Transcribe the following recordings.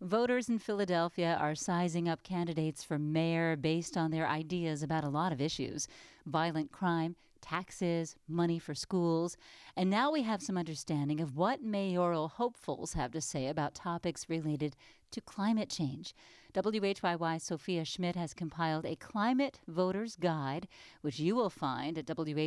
Voters in Philadelphia are sizing up candidates for mayor based on their ideas about a lot of issues: violent crime, taxes, money for schools. And now we have some understanding of what mayoral hopefuls have to say about topics related to climate change. WHYY's Sophia Schmidt has compiled a climate voters guide, which you will find at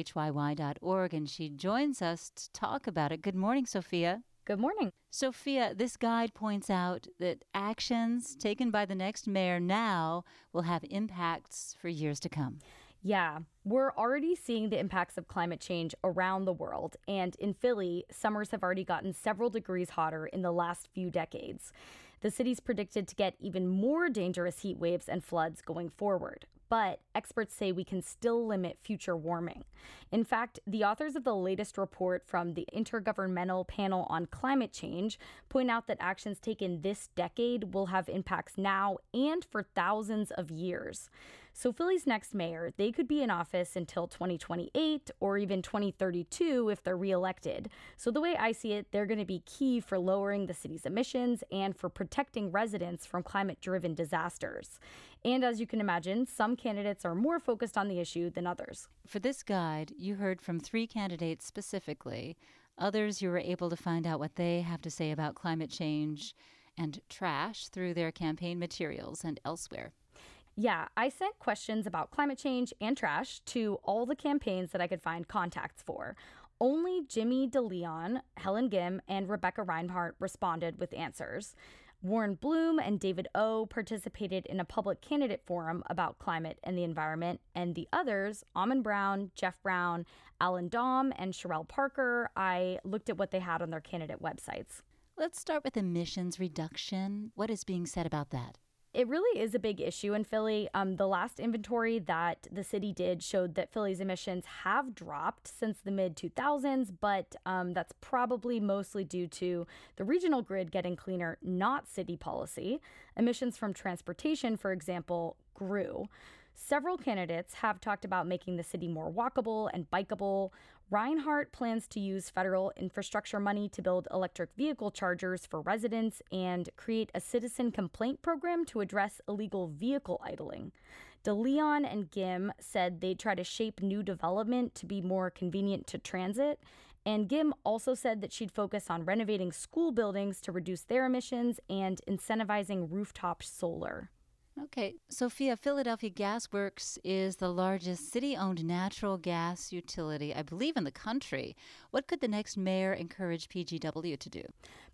WHYY.org, and she joins us to talk about it. Good morning, Sophia. Good morning. Sophia, this guide points out that actions taken by the next mayor now will have impacts for years to come. Yeah, we're already seeing the impacts of climate change around the world. And in Philly, summers have already gotten several degrees hotter in the last few decades. The city's predicted to get even more dangerous heat waves and floods going forward. But experts say we can still limit future warming. In fact, the authors of the latest report from the Intergovernmental Panel on Climate Change point out that actions taken this decade will have impacts now and for thousands of years. So Philly's next mayor, they could be in office until 2028 or even 2032 if they're reelected. So the way I see it, they're going to be key for lowering the city's emissions and for protecting residents from climate-driven disasters. And as you can imagine, some candidates are more focused on the issue than others. For this guide, you heard from 3 candidates specifically. Others, you were able to find out what they have to say about climate change and trash through their campaign materials and elsewhere. Yeah, I sent questions about climate change and trash to all the campaigns that I could find contacts for. Only Jimmy DeLeon, Helen Gim, and Rebecca Reinhart responded with answers. Warren Bloom and David O participated in a public candidate forum about climate and the environment, and the others, Ammon Brown, Jeff Brown, Alan Daum, and Sherelle Parker, I looked at what they had on their candidate websites. Let's start with emissions reduction. What is being said about that? It really is a big issue in Philly. The last inventory that the city did showed that Philly's emissions have dropped since the mid-2000s, but that's probably mostly due to the regional grid getting cleaner, not city policy. Emissions from transportation, for example, grew. Several candidates have talked about making the city more walkable and bikeable. Reinhart plans to use federal infrastructure money to build electric vehicle chargers for residents and create a citizen complaint program to address illegal vehicle idling. DeLeon and Gim said they'd try to shape new development to be more convenient to transit. And Gim also said that she'd focus on renovating school buildings to reduce their emissions and incentivizing rooftop solar. Okay, Sophia, Philadelphia Gas Works is the largest city-owned natural gas utility, I believe, in the country. What could the next mayor encourage PGW to do?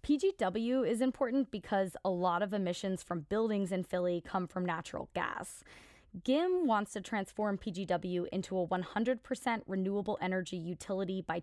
PGW is important because a lot of emissions from buildings in Philly come from natural gas. Gim wants to transform PGW into a 100% renewable energy utility by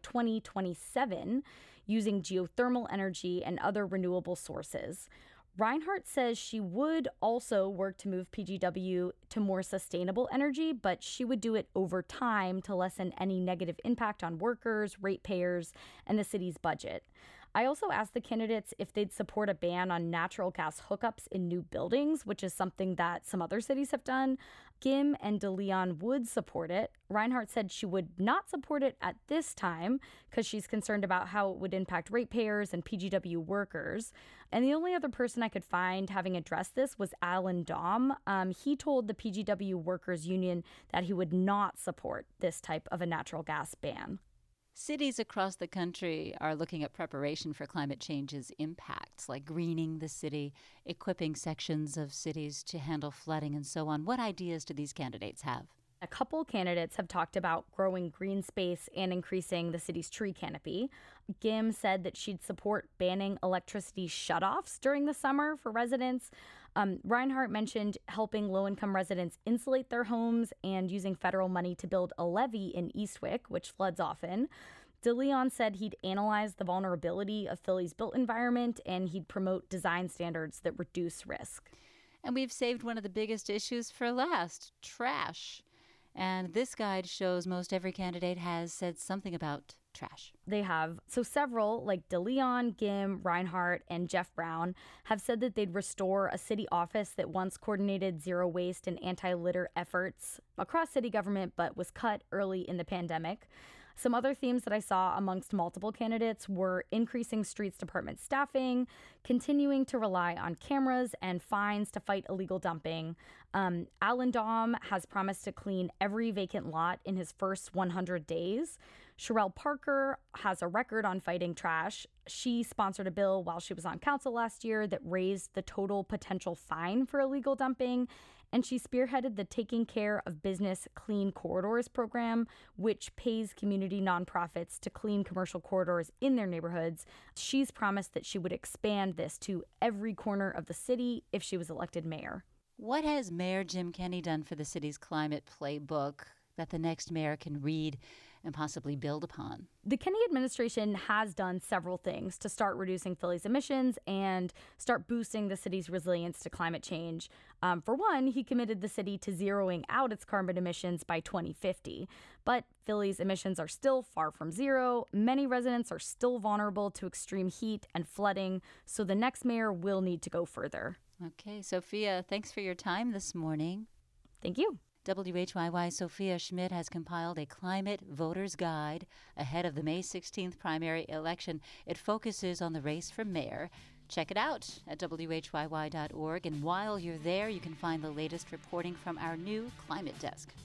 2027 using geothermal energy and other renewable sources. Reinhart says she would also work to move PGW to more sustainable energy, but she would do it over time to lessen any negative impact on workers, ratepayers, and the city's budget. I also asked the candidates if they'd support a ban on natural gas hookups in new buildings, which is something that some other cities have done. Gim and DeLeon would support it. Reinhart said she would not support it at this time because she's concerned about how it would impact ratepayers and PGW workers. And the only other person I could find having addressed this was Alan Daum. He told the PGW Workers Union that he would not support this type of a natural gas ban. Cities across the country are looking at preparation for climate change's impacts, like greening the city, equipping sections of cities to handle flooding, and so on. What ideas do these candidates have? A couple candidates have talked about growing green space and increasing the city's tree canopy. Gim said that she'd support banning electricity shutoffs during the summer for residents. Reinhart mentioned helping low-income residents insulate their homes and using federal money to build a levee in Eastwick, which floods often. DeLeon said he'd analyze the vulnerability of Philly's built environment and he'd promote design standards that reduce risk. And we've saved one of the biggest issues for last: trash. And this guide shows most every candidate has said something about trash. They have. So several, like DeLeon, Gim, Reinhart, and Jeff Brown, have said that they'd restore a city office that once coordinated zero waste and anti-litter efforts across city government, but was cut early in the pandemic. Some other themes that I saw amongst multiple candidates were increasing streets department staffing, continuing to rely on cameras and fines to fight illegal dumping. Alan Daum has promised to clean every vacant lot in his first 100 days. Sherelle Parker has a record on fighting trash. She sponsored a bill while she was on council last year that raised the total potential fine for illegal dumping. And she spearheaded the Taking Care of Business Clean Corridors program, which pays community nonprofits to clean commercial corridors in their neighborhoods. She's promised that she would expand this to every corner of the city if she was elected mayor. What has Mayor Jim Kenney done for the city's climate playbook that the next mayor can read and possibly build upon? The Kenney administration has done several things to start reducing Philly's emissions and start boosting the city's resilience to climate change. For one, he committed the city to zeroing out its carbon emissions by 2050. But Philly's emissions are still far from zero. Many residents are still vulnerable to extreme heat and flooding, so the next mayor will need to go further. Okay, Sophia, thanks for your time this morning. Thank you. WHYY's Sophia Schmidt has compiled a climate voter's guide ahead of the May 16th primary election. It focuses on the race for mayor. Check it out at WHYY.org. And while you're there, you can find the latest reporting from our new climate desk.